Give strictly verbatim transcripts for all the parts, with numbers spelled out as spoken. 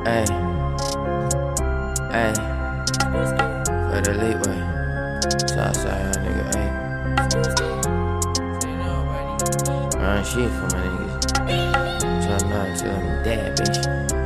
Ay, ay, for the leeway. Southside, young nigga, ay. Run shit for my niggas. Tryna not tell me that, bitch.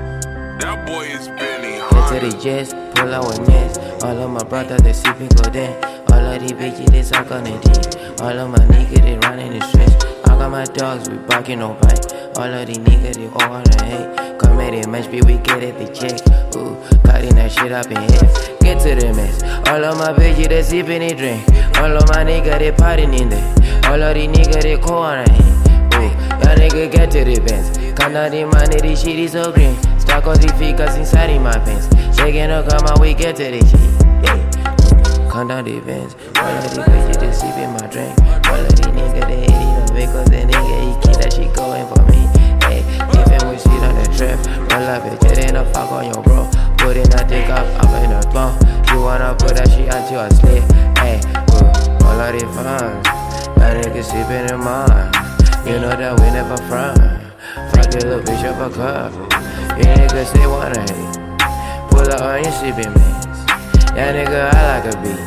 That boy is Benny Get Hunter. to the jets, pull out with mess. All of my brothers, they sippin' codeine. All of these bitches, they suck on the D. All of my niggas, they running the streets. I got my dogs, we barking no bite. All of these niggas, they all wanna hate. Come at it, match, be we get it, the check. Ooh, cutting that shit up in here. Get to the mess. All of my bitches, they sippin' they drink. All of my niggas, they partying in there. All of these niggas, they call on hate. Ooh, y'all niggas get to the bench. Count out the money, this shit is so green. Stock all these figures inside in my pants. Shaking up, come on, we get to this shit. Yeah. Count down the events. All of these bitches, they sippin' my drink. All of these niggas, they hating on vehicles. The nigga, he keep that shit going for me. Hey, even we sit on the trap. Roll up, bitch, it ain't a fuck on your bro. Put in a dick up, I'm in a bone. You wanna put that shit until I slip. Hey, ooh, all of these funds. That nigga sippin' in mine. You know that we never front. Fuck your little bitch up a cup. You niggas say wanna hate. Pull up on your sippin' mix. Yeah, nigga, I like a beat.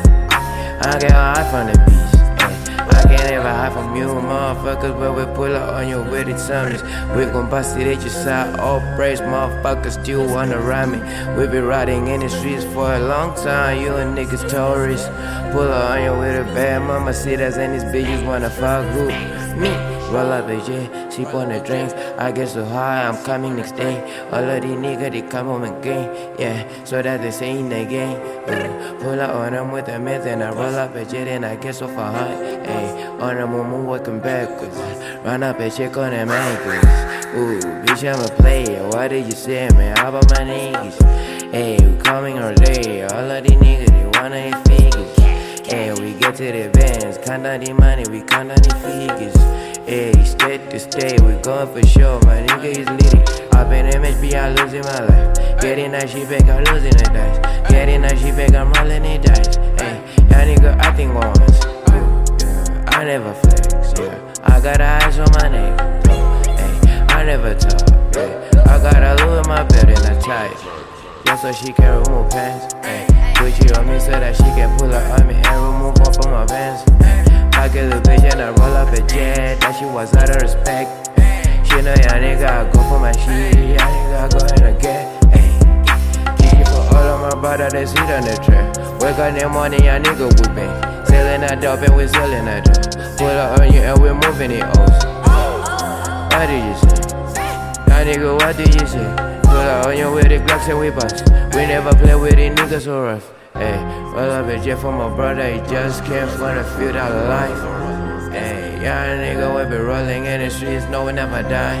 I get high from the beast. Ay, I can't ever hide from you, motherfuckers. But we pull up on you with it summons. We gon' bust it at your side. All praise, motherfuckers still wanna ride me. We been riding in the streets for a long time. You and niggas tourists. Pull up on you with a bad mama. See that's and these bitches wanna fuck who? Me. Roll up a J, sip on the drinks. I get so high, I'm coming next day. All of these niggas, they come home again. Yeah, so that they say in the game. Uh, pull up on them with a meth and I roll up a jet and I get so far high. Hey, on the moon, working backwards. Run up and check on them ankles. Ooh, bitch, I'm a player. What did you say, man? How about my niggas? Hey, we coming all day. All of these niggas, they wanna hit figures. Hey, we get to the bands. Count down the money, we count down the figures. Hey, state to state, we going for sure. My nigga is leading. Up in M H B, I'm losing my life. Getting that shit back, I'm losing the dice. Getting that shit back, I'm rolling the dice. Hey, y'all nigga acting once. Ooh, yeah, I never flex, yeah. I got eyes on my neck. Hey, I never talk, yeah. I got a loo in my bed and I tie it. Just so she can remove pants. Hey, Gucci on me so that she can pull her on me and remove off of my pants. I get a bitch and I roll up a jet. That shit was out of respect. She know y'all nigga, I go for my shit. Y'all nigga, I go and I get. Ay. Kick it for all of my brothers that sit on the track. Wake up in the morning, y'all nigga we bang. Selling that dope and we selling that dope. Pull up on you and we moving it O's. What did you say? Y'all nigga, what did you say? Pull up on you with the Glocks and we bust. We never play with these niggas so rough. Hey, roll up a jet for my brother, he just came from the field of life. Hey, y'all nigga, we be rolling in the streets, no we never die.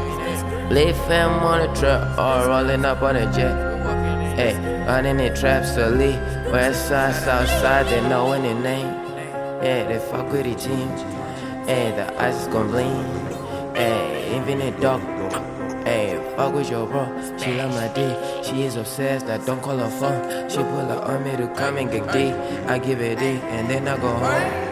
Lay fam on the truck, or rolling up on a jet. Hey, running the traps, so Lee, west side, south side, they know any name. Yeah, they fuck with the teams. Hey, the ice is gon' bling. Hey, infinite dog. Hey, fuck with your bro, she love my D. She is obsessed, I don't call her phone. She pull her on me to come and get D. I give it D, and then I go home.